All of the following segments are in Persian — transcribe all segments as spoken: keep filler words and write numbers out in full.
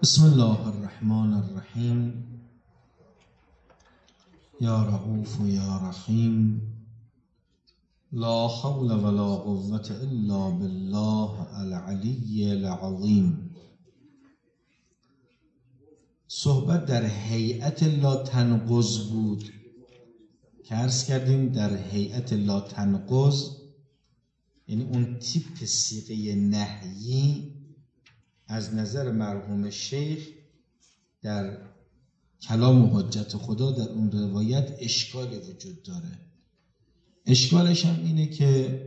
بسم الله الرحمن الرحیم. یا رؤوف یا رحیم. لا حول ولا قوة الا بالله العلی العظیم. صحبت در هیئت لا تنقض بود که عرض کردیم در هیئت لا تنقض یعنی اون تیپ صیغه نهیی از نظر مرحوم شیخ در کلام و حجت خدا در اون روایت اشکالی وجود داره. اشکالش هم اینه که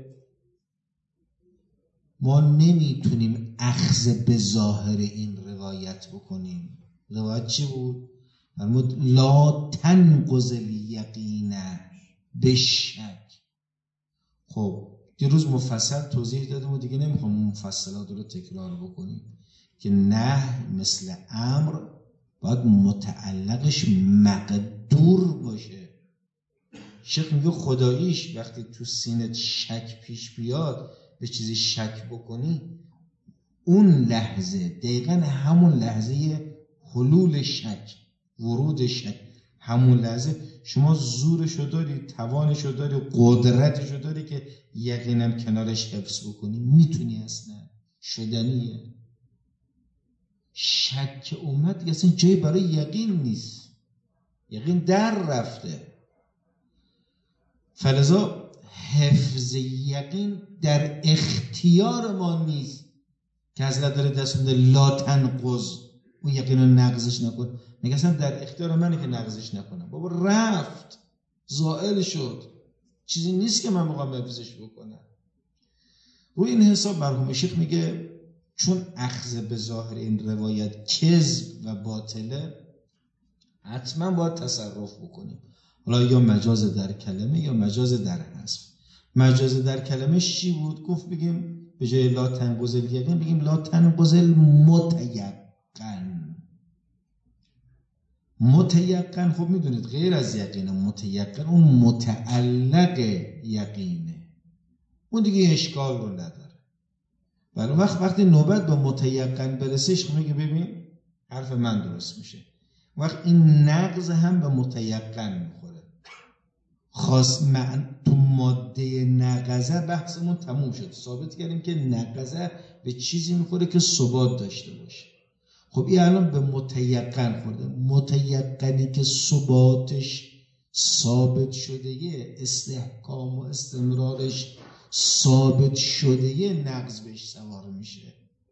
ما نمیتونیم اخذ به ظاهر این روایت بکنیم. روایت چی بود؟ فرمود لا تنقض الیقین بشک. خب دیروز مفصل توضیح دادم و دیگه نمیخوام مفصلات رو تکرار بکنیم که نه مثل امر باید متعلقش مقدور باشه. شیخ میگه خداییش وقتی تو سینت شک پیش بیاد به چیزی شک بکنی، اون لحظه دقیقا همون لحظه حلول شک، ورود شک، همون لحظه شما زورشو داری، توانشو داری، قدرتشو داری که یقینم کنارش حفظ بکنی. میتونی اصلا، شدنیه. شک اومد دیگه اصلا جایی برای یقین نیست، یقین در رفته. فلذا حفظ یقین در اختیار ما نیست که حضرت داره دست میده لا تنقض، اون یقین رو نقضش نکن. میگه اصلا در اختیار منه که نقضش نکنم. بابا رفت، زائل شد، چیزی نیست که من بخوام حفظش بکنم. روی این حساب مرحوم شیخ میگه چون اخذ به ظاهر این روایت کذب و باطله، حتما باید تصرف بکنیم. حالا یا مجاز در کلمه یا مجاز در حذف. مجاز در کلمه چی بود؟ گفت بگیم به جای لا تنقض الیقین بگیم لا تنقض المتیقن. متیقن خب میدونید غیر از یقینه. متیقن اون متعلق یقینه، اون دیگه اشکال رو نداره. ولی وقت وقتی نوبت به متیقن برسش میگه ببین حرف من درست میشه. وقت این نقض هم به متیقن میخوره. خاص من تو ماده نقضه بحثمون تموم شد. ثابت کردیم که نقضه به چیزی میخوره که ثبات داشته باشه. خب این الان به متیقن خورده. متیقنی که ثباتش ثابت شده یه، استحکام و استمرارش ثابت شده یه، نقض بهش سوار میشه.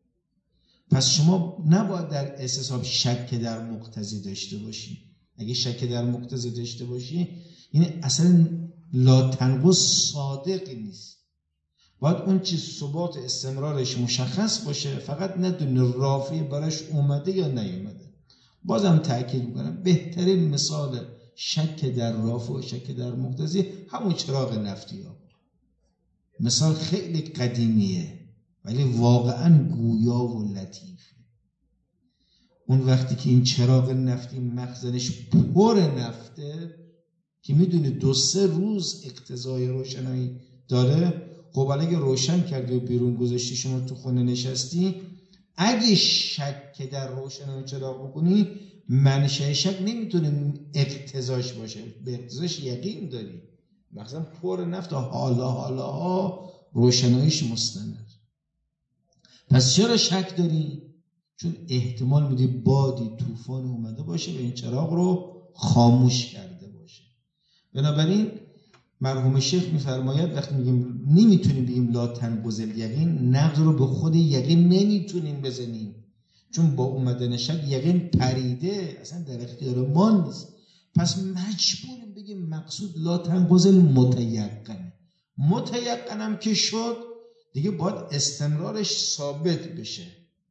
پس شما نباید در اساس شک در مقتضی داشته باشی. اگه شک در مقتضی داشته باشی یعنی اصلا لا تنقض صادق نیست. باید اون چیز ثبات استمرارش مشخص باشه، فقط ندونی رافعی براش اومده یا نیومده. بازم تأکید میکنم بهترین مثال شک در رافع و شک در مقتضی همون چراغ نفتی ها. مثال خیلی قدیمیه ولی واقعا گویا و لطیفه. اون وقتی که این چراغ نفتی مخزنش پر نفته که میدونی دو سه روز اقتضای روشنایی داره، خب اگه روشن کردی و بیرون گذاشتی شما تو خونه نشستی، اگه شک در روشنایی چراغ بکنی منشأ شک نمیتونه اقتضاش باشه، به اقتضاش یقین داری. مثلا پر نفت حالا حالا ها روشناییش مستند. پس چرا شک داری؟ چون احتمال میدی بادی طوفان اومده باشه و این چراغ رو خاموش کرده باشه. بنابراین مرحوم شیخ میفرماید وقتی میگیم نمیتونیم بگیم لا تنقض الیقین، نقض رو به خود یقین نمیتونیم بزنیم، چون با اومدن شک یقین پریده، اصلا در اختیار ما نیست. پس مجبوریم بگیم مقصود لا تنقض المتیقن. متیقنم که شد دیگه باید استمرارش ثابت بشه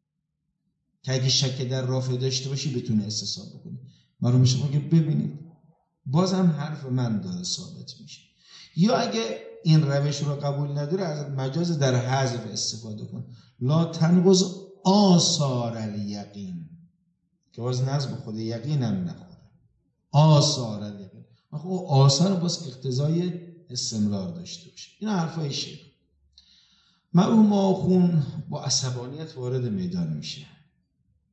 که اگه شک در رافع داشته باشی بتونه استصحاب بکنی. مرحوم شیخ میگه ببینید بازم حرف من داره ثابت میشه. یا اگه این روش رو قبول نداره از مجاز در حذف استفاده کن. لا تنقض آثار الیقین که باز نظم خود یقین هم نخوره. آثار الیقین خب آثار باز اقتضای استمرار داشته باشه. این حرفای شیخ. مرحوم آخون با عصبانیت وارد میدان میشه.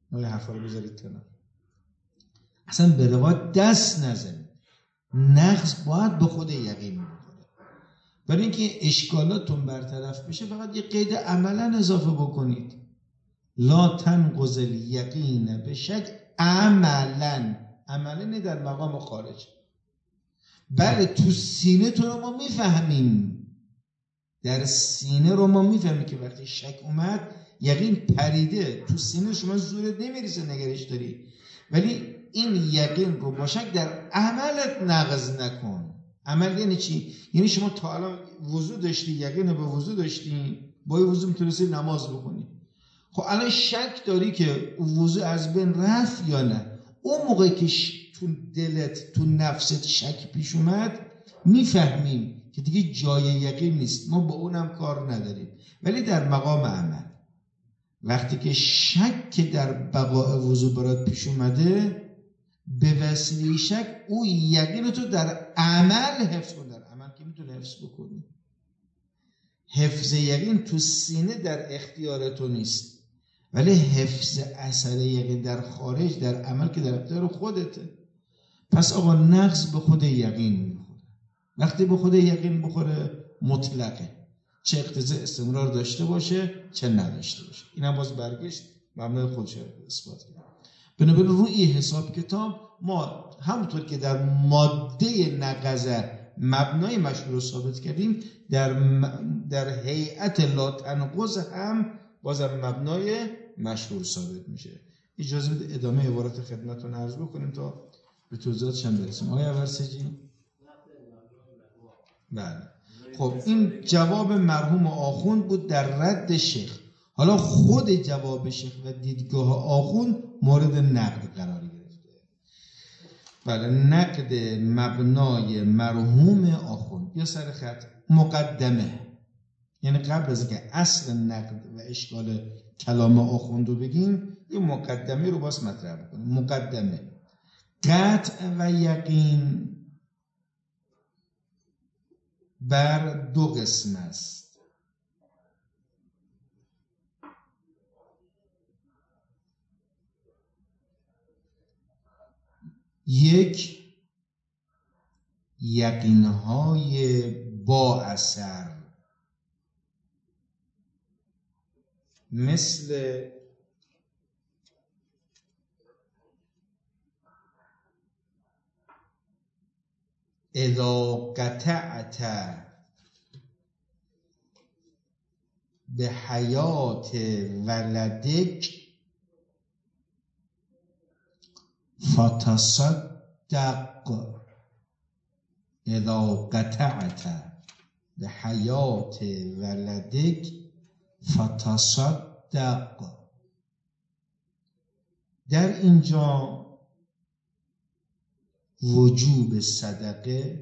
ما حرفا رو بذارید کنار. اصلا به روایت دست نزنید. نقص باید به خود یقین میخوره. برای اینکه اشکالاتون برطرف بشه فقط یه قید عملا اضافه بکنید. لا تنقض الیقین به شک عملا. عملا در مقام خارج. بله تو سینه تو رو ما میفهمیم. در سینه رو ما میفهمیم که وقتی شک اومد یقین پریده تو سینه، شما زورت نمیرسه نگرش داری، ولی این یقین رو با شک در عملت نقض نکن. عمل یعنی چی؟ یعنی شما تا الان وضو داشتی، یقین به وضو داشتی، با وضو میتونستی نماز بکنی. خب الان شک داری که وضو از بین رفت یا نه. اون موقعی که تو دلت تو نفست شک پیش اومد میفهمیم که دیگه جای یقین نیست، ما با اونم کار نداریم. ولی در مقام عمل وقتی که شک که در بقاء وضو برات پیش اومده، به وسیله شک او یقین تو در عمل حفظ کن. در عمل که میتونه حفظ بکنی. حفظ یقین تو سینه در اختیار تو نیست، ولی حفظ اثر یقین در خارج در عمل که در اختیار خودته. پس آقا نقص به خود یقین میخوره. وقتی به خود یقین بخوره مطلقه، چه اقتضای استمرار داشته باشه چه نداشته باشه. این هم باز برگشت مبنای خودش رو اثبات کرد. بنابراین روی حساب کتاب ما همونطور که در ماده نقضه مبنای مشهور رو ثابت کردیم، در در هیئت لا تنقض هم بازم مبنای مشهور ثابت میشه. اجازه بده ادامه عبارت خدمتتون عرض بکنیم تا به توضیحاتش هم برسیم. آقای ورسجی؟ بله. خب این جواب مرحوم آخوند بود در رد شیخ. حالا خود جواب شیخ و دیدگاه آخوند مورد نقد قرار گرفته. بله، نقد مبنای مرحوم آخوند. یا سر خط مقدمه، یعنی قبل از اینکه اصل نقد و اشکال کلام آخوند رو بگیم یه مقدمه رو باز مطرح بکنیم. مقدمه: قطع و یقین بر دو قسم است. یک، یقینهای با اثر مثل اذا قطعت به حیات ولدک فتصدق. اذا قطعت به حیات ولدک فتصدق. در اینجا وجوب صدقه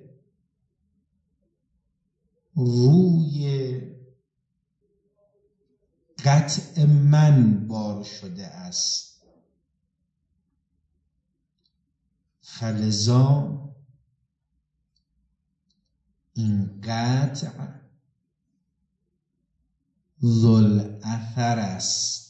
روی قطع من بار شده است، فلذا این قطع ذل اثر است.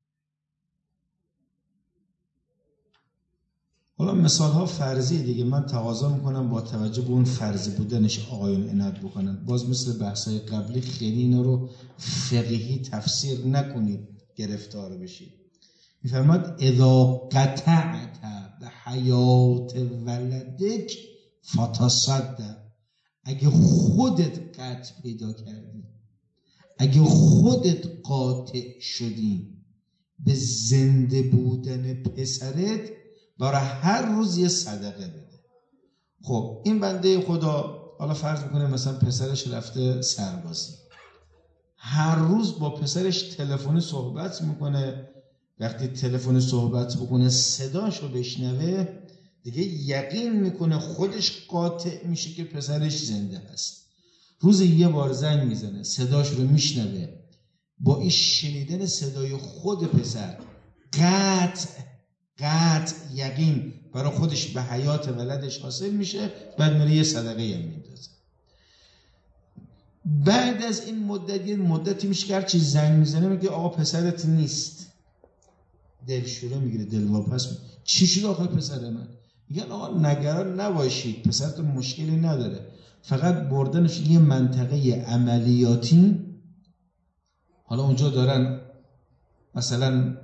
حالا مثال ها فرضی دیگه، من تقاضا میکنم با توجه به اون فرضی بودنش آقایون عنایت بکنن. باز مثل بحث های قبلی خیلی اینا رو فقهی تفسیر نکنید گرفتار بشید. میفرماد اذا قطعت به حیات ولدک فتصدق. اگه خودت قطع پیدا کردی، اگه خودت قاطع شدی به زنده بودن پسرت، برای هر روز یه صدقه بده. خب این بنده خدا حالا فرض میکنه مثلا پسرش رفته سربازی، هر روز با پسرش تلفنی صحبت میکنه. وقتی تلفنی صحبت بکنه صداشو بشنوه، دیگه یقین میکنه خودش قاطع میشه که پسرش زنده هست. روز یه بار زنگ میزنه، صداش رو میشنوه، با این شنیدن صدای خود پسر قطع قطع یقین برای خودش به حیات ولدش حاصل میشه. بعد میره یه صدقه هم میندازه. بعد از این مدت، یه مدتی میشه که هرچی زنگ میزنه میگه آقا پسرت نیست، دلشوره میگیره، دلواپس میگیره. چی شد آخه پسر من؟ میگن آقا نگران نباشید، پسرتون مشکلی نداره، فقط بردنش یه منطقه عملیاتی، حالا اونجا دارن مثلا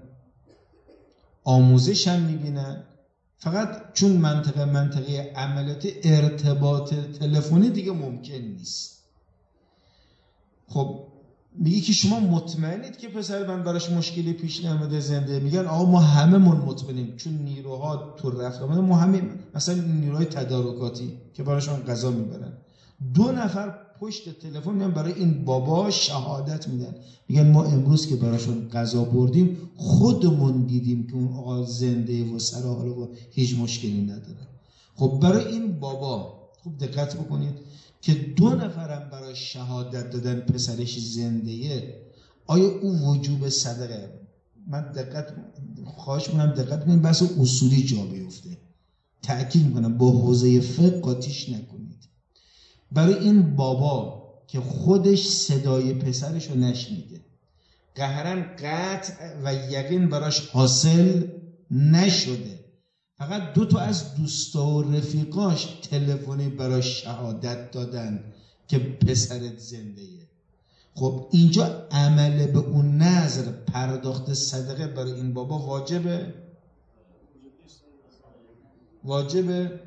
آموزش هم میبینن، فقط چون منطقه منطقه عملیاتی ارتباط تلفنی دیگه ممکن نیست. خب میگه که شما مطمئنید که پسر من براش مشکلی پیش نمیاد زنده؟ میگن آقا ما هممون مطمئنیم، چون نیروها تو رفت آمده، ما همه مثلا نیروهای تدارکاتی که براشون غذا میبرن، دو نفر پشت تلفن میان برای این بابا شهادت میدن، میگن ما امروز که براشون غذا بردیم خودمون دیدیم که اون آقا زنده و سر حال و هیچ مشکلی نداره. خب برای این بابا خوب دقت بکنید که دو نفرم برای شهادت دادن پسرش زنده‌ایه، آیا او وجوب صدقه؟ من دقت خواهش می‌کنم دقت کنید، بحث اصولی جا بیفته، تأکید می‌کنم با حوزه فقه قاطیش نکنید. برای این بابا که خودش صدای پسرش رو نشنیده، قهرن قطع و یقین براش حاصل نشده، فقط دو تا از دوستا و رفیقاش تلفنی براش شهادت دادن که پسرت زنده‌ایه. خب اینجا عمل به اون نظر پرداخت صدقه برای این بابا واجبه؟ واجبه؟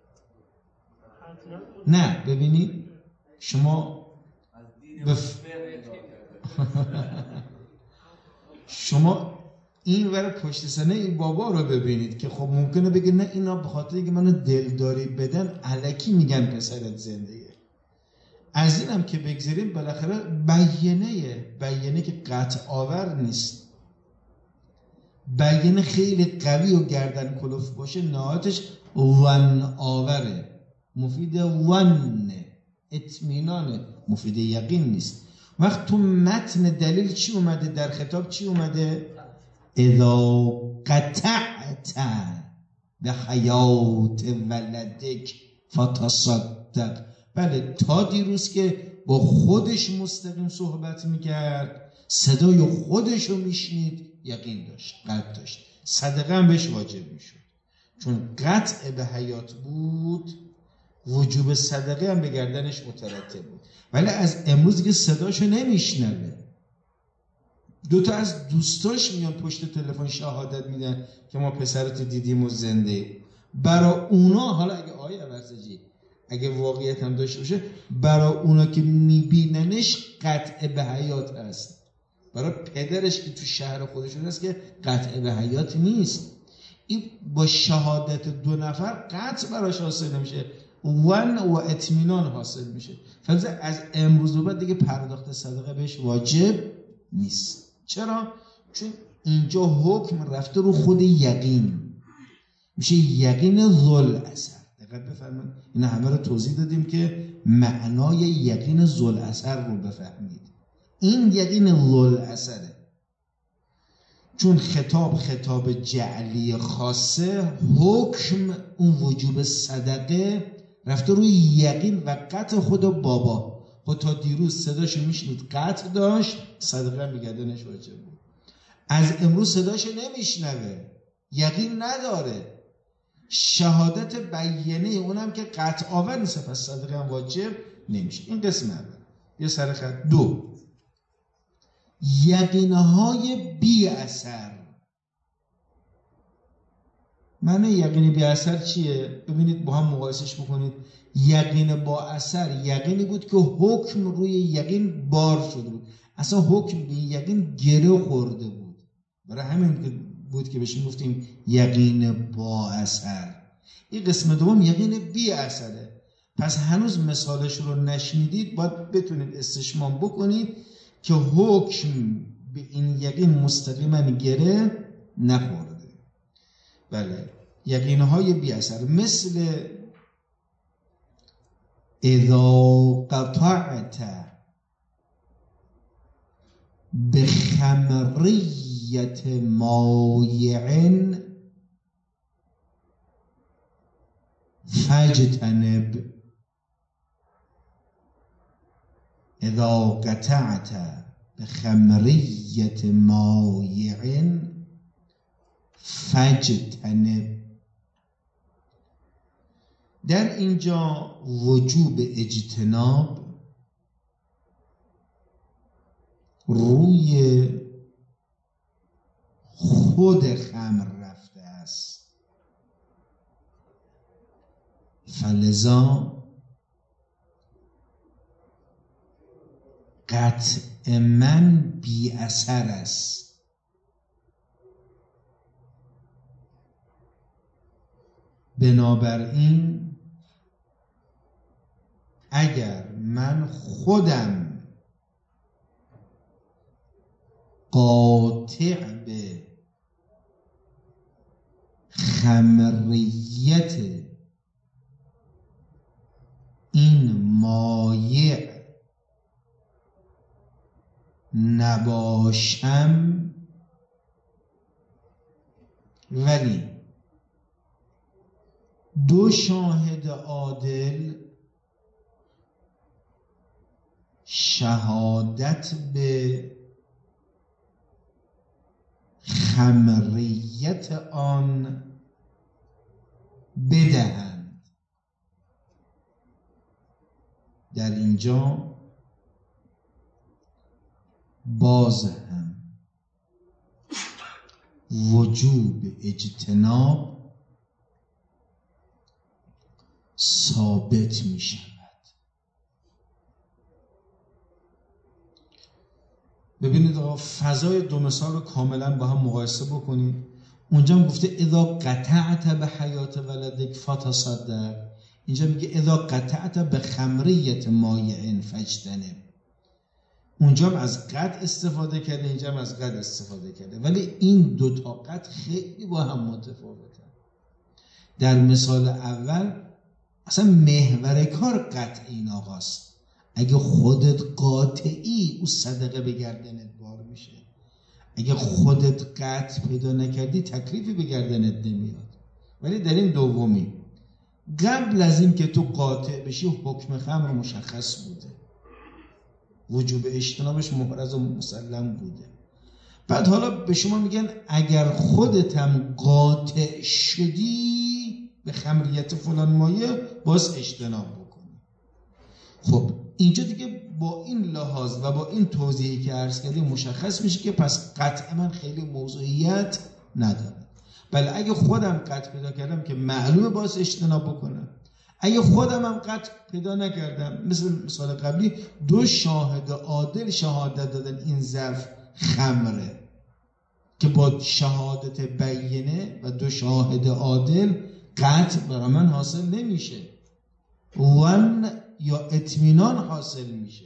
نه. ببینید شما بف... شما این ور پشت سنه این بابا رو ببینید که خب ممکنه بگه نه اینا به خاطر اینکه منو دلداری بدن الکی میگن پسرت زندگیه. از اینم که بگذاریم بالاخره بیانه بیانه که قطع آور نیست، بیانه خیلی قوی و گردن کلوف باشه نهایتش ون آوره، مفید ون اطمینانه، مفید یقین نیست. وقت تو متن دلیل چی اومده؟ در خطاب چی اومده؟ اذا قطعت به حیات ولدک فتصدق. بله تا دیروز که با خودش مستقیم صحبت میکرد، صدای خودش رو میشنید، یقین داشت، قطع داشت، صدقه هم بهش واجب میشد. چون قطع به حیات بود وجوب صدقه هم به گردنش مترتب بود. ولی از امروز که صداشو نمیشنوه، دوتا از دوستاش میان پشت تلفن شهادت میدن که ما پسرت دیدیم و زنده. برای اونا، حالا اگه آیه ورزجی اگه واقعیت هم داشته باشه، برای اونا که میبیننش قطع به حیات هست، برای پدرش که تو شهر خودشون هست که قطع به حیات نیست. این با شهادت دو نفر قطع براش حاصل نمیشه، ون و اطمینان حاصل میشه. فلزا از امروز بعد دیگه پرداخت صدقه بهش واجب نیست. چرا؟ چون اینجا حکم رفته رو خود یقین، میشه یقین ذل اثر. دقت بفرمایید، اینا همه رو توضیح دادیم که معنای یقین ذل اثر رو بفهمید. این یقین ذل اثره، چون خطاب خطاب جعلی خاصه، حکم اون وجوب صدقه رفته روی یقین و قطع خود بابا. خود تا دیروز صداشو میشنید قطع داشت، صدقه میگردنش واجب بود. از امروز صداشو نمیشنوه، یقین نداره، شهادت بیانه اونم که قطع آور نیست، پس صدقه هم واجب نمیشه. این قسم اول. یه سر خط. دو، یقینهای بی اثر. معنی یقین بی اثر چیه؟ ببینید با هم مقایسش بکنید. یقین با اثر یقینی بود که حکم روی یقین بار شده بود، اصلا حکم به یقین گره خورده بود، برای همین بود که بهش گفتیم یقین با اثر. این قسم دوم یقین بی اثره. پس هنوز مثالش رو نشنیدید، باید بتونید استشمام بکنید که حکم به این یقین مستقیما گره نخورده. بله، یقینهای بی اثر مثل اذا قطعت بخمریت مایع فاجتنب. اذا قطعت بخمریت مایع فجتنب. در اینجا وجوب اجتناب روی خود خمر رفته است، فلذا قطع من بی اثر است. بنابراین اگر من خودم قاطع به خمریت این مایع نباشم، ولی دو شاهد عادل شهادت به خمریت آن بدهند، در اینجا باز هم وجوب اجتناب ثابت می شود. ببینید آقا، فضای دو مثال رو کاملا با هم مقایسه بکنید. اونجا هم گفته اذا قطعت به حیات ولدک فتصدق، اینجا میگه اذا قطعت به خمریت مایع فاجتنب. اونجا هم از قطع استفاده کرده، اینجا هم از قطع استفاده کرده، ولی این دو تا قطع خیلی با هم متفاوته. در مثال اول اصلا محور کار قطع این آقاست. اگه خودت قاطعی او صدقه به گردنت بار میشه، اگه خودت قطع پیدا نکردی تکلیفی به گردنت نمیاد. ولی در این دومی قبل از این که تو قاطع بشی حکم خمر مشخص بوده، وجوب اجتنابش محرز و مسلم بوده. بعد حالا به شما میگن اگر خودت هم قاطع شدی به خمریت فلان مایه باز اجتناب بکنی. خب اینجا دیگه با این لحاظ و با این توضیحی که عرض کردیم مشخص میشه که پس قطع من خیلی موضوعیت نداره. بله اگه خودم قطع پیدا کردم که معلومه باز اجتناب بکنم، اگه خودم هم قطع پیدا نکردم مثل مثال قبلی دو شاهد عادل شهادت دادن این ظرف خمره که با شهادت بینه و دو شاهد عادل قطع برای من حاصل نمیشه، ون یا اطمینان حاصل میشه.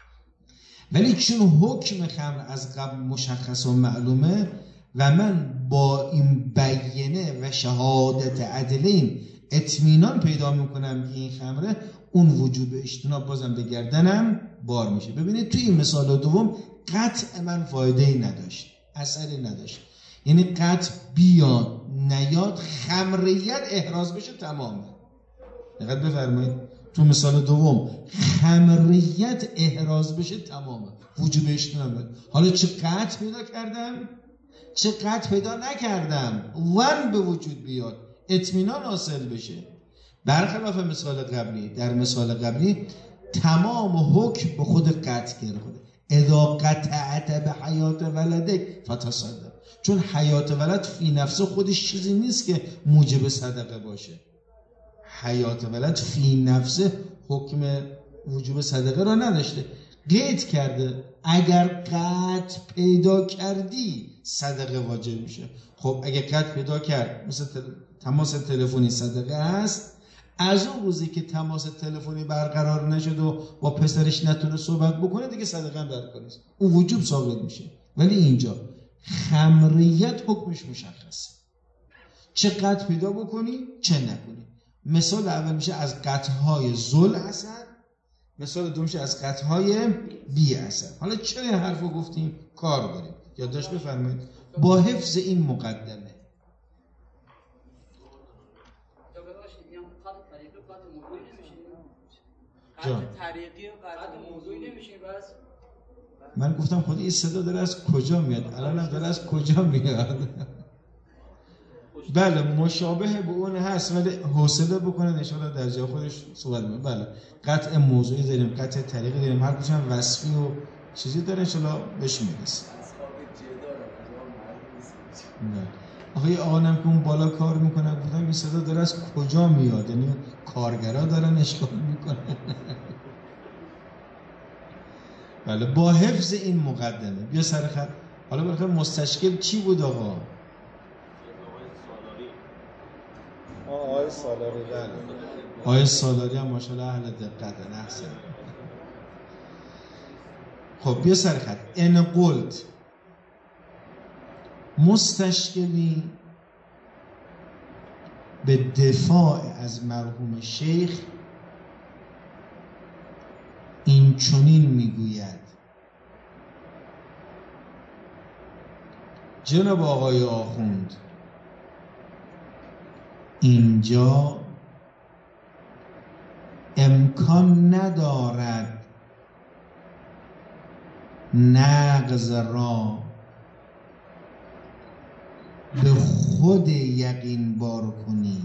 ولی چون حکم خمر از قبل مشخص و معلومه و من با این بینه و شهادت عدلین اطمینان پیدا میکنم که این خمره، اون وجوب اجتناب بازم به گردنم بار میشه. ببینید توی این مثال دوم قطع من فایده ای نداشت، اثری نداشت، یعنی قطع بیاد نیاد خمریت احراز بشه تمامه. دقت بفرمایید تو مثال دوم خمریت احراز بشه تمامه، وجوب اجتناب. حالا چه قطع پیدا کردم چه قطع پیدا نکردم ون به وجود بیاد، اطمینان حاصل بشه. برخلاف مثال قبلی، در مثال قبلی تمام حکم به خود قطع گرفته. اذا قطعت به حیات ولدک فتصدق، چون حیات ولد فی نفسه خودش چیزی نیست که موجب صدقه باشه. حیات ولد فی نفسه حکم وجوب صدقه را نداشته، قید کرده اگر قطع پیدا کردی صدقه واجب میشه. خب اگه قطع پیدا کرد مثل تماس تلفنی صدقه هست، از اون روزی که تماس تلفنی برقرار نشد و با پسرش نتونه صحبت بکنه دیگه صدقه هم برقرار نیست، اون وجوب ثابت میشه. ولی اینجا خمریت حکمش مشخصه، چه قطع پیدا بکنی چه نکنی. مثال اول میشه از قطعهای ذل اثر، مثال دوم میشه از قطعهای بی اثر. حالا چرا این حرفو گفتیم؟ کار داریم، یادداشت بفرمایید با حفظ این مقدمه. جان طریقی و قطع موضوعی نمیشه. بس من گفتم خود این صدا داره از کجا میاد، الان هم داره از کجا میاد. بله مشابه به اون هست، ولی حوصله بکنن ان شاءالله در جای خودش صحبت کنیم. بله قطع موضوعی داریم، قطع طریقی داریم، هر کدومش هم وصفی و چیزی داره، ان شاءالله بهش میرسیم. آقای آقانم که اون بالا کار میکنن بودم این صدا داره از کجا میاد؟ یعنی کارگرا دارن اشکال میکنن. بله با حفظ این مقدمه بیا سر خط. حالا بالاخره مستشکل چی بود آقا؟ آقای سالاری. بله آقای سالاری هم ماشاءالله اهل دقت نحسن. خب بیا سر خط. ان قلت مستشکلی به دفاع از مرحوم شیخ این چنین میگوید: جناب آقای آخوند، اینجا امکان ندارد نقض را به خود یقین بار کنی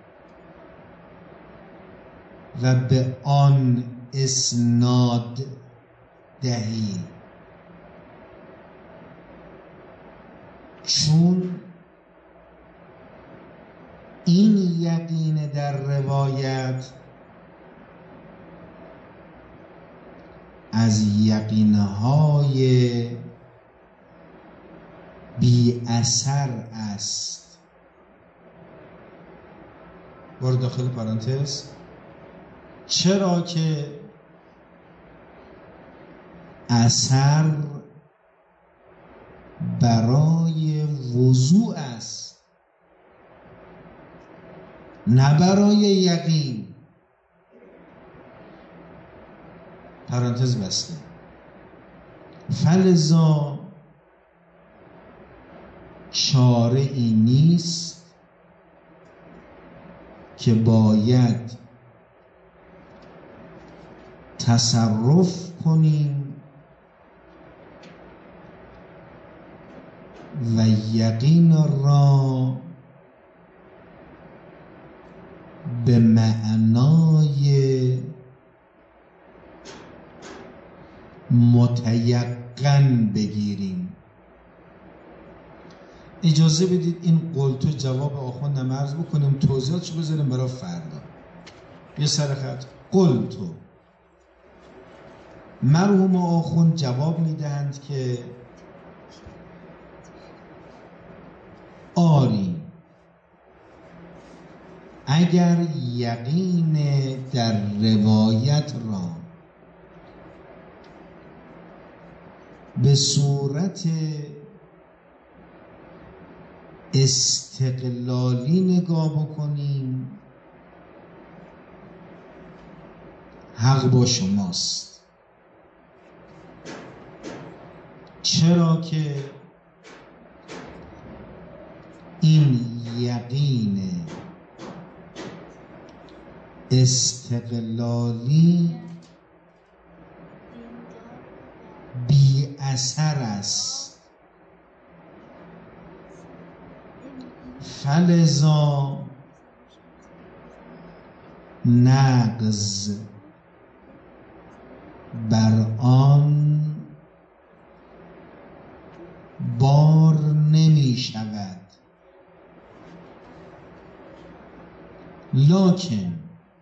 و به آن اسناد دهی، چون این یقین در روایت از یقینهای بی اثر است. وارد داخل پرانتز، چرا که اثر برای وضوع است نه برای یقین. پرانتز بسته. فلذا چاره ای نیست که باید تصرف کنیم و یقین را به معنای متیقن بگیریم. اجازه بدید این قلتو جواب آخوندم عرض بکنیم، توضیحاتشو بذاریم برای فردا. یه سر خط. قلتو مرحوم آخوند جواب میدهند که آری، اگر یقین در روایت را به صورت استقلالی نگاه بکنیم حق با شماست، چرا که این یقین استقلالی بی اثر است. فلذا نقض بر آن بار نمی شود، لکن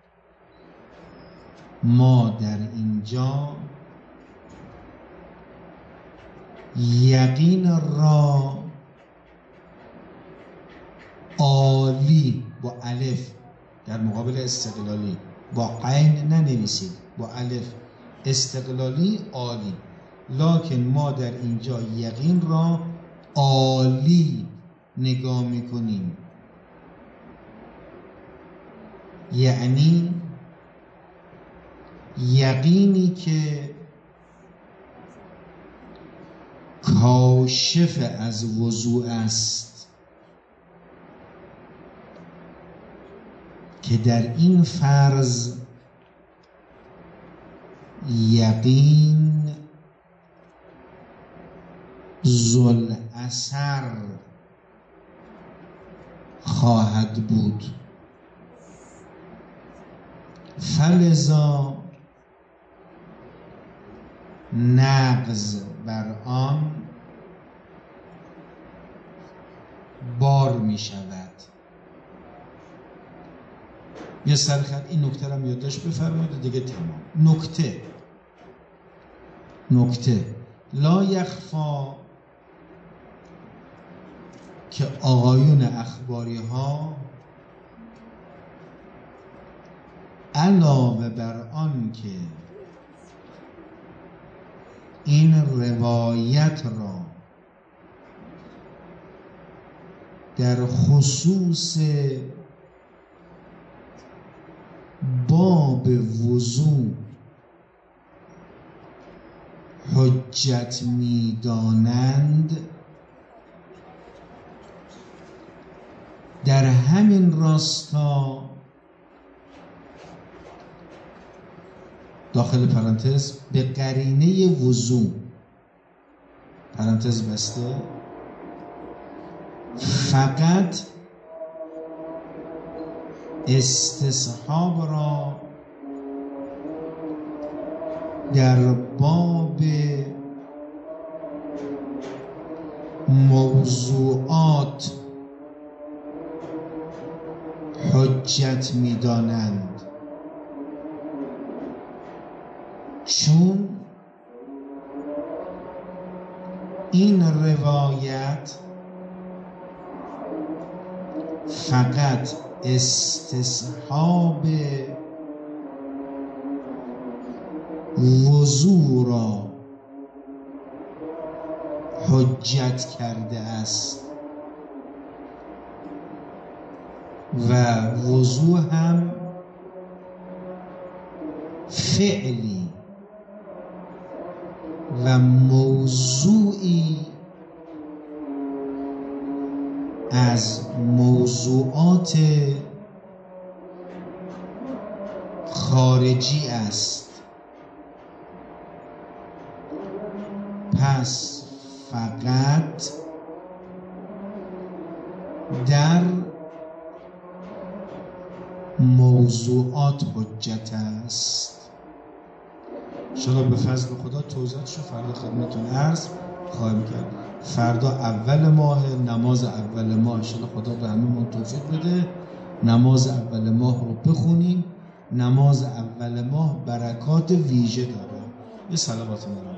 ما در اینجا یقین را عالی با الف در مقابل استقلالی، با عین ننویسید، با الف، استقلالی عالی، لکن ما در اینجا یقین را عالی نگاه میکنیم، یعنی یقینی که کاشف از وضوع است، که در این فرض یقین ذوالأثر خواهد بود. فلذا نغز بر آن بار می شود. یه سرخط این نکته رو یادداشت بفرمایید دیگه تمام. نکته نکته لا یخفا که آقایون اخباری ها علاوه بر آن که این روایت را در خصوص باب وضو حجت می دانند، در همین راستا داخل پرانتز به قرینه وضو پرانتز بسته فقط استصحاب را در باب موضوعات حجت می دانند، چون این روایت فقط استصحاب وضو را حجت کرده است و وضو هم فعلی و موضوعی از موضوعات خارجی است. پس فقط در موضوعات حجت است. انشاءالله به فضل خدا توضیحاتشو فردا خدمتتون عرض خواهم کرد. فردا اول ماه، نماز اول ماه انشاءالله خدا به هممون توفیق بده نماز اول ماه رو بخونیم. نماز اول ماه برکات ویژه داره. یه صلوات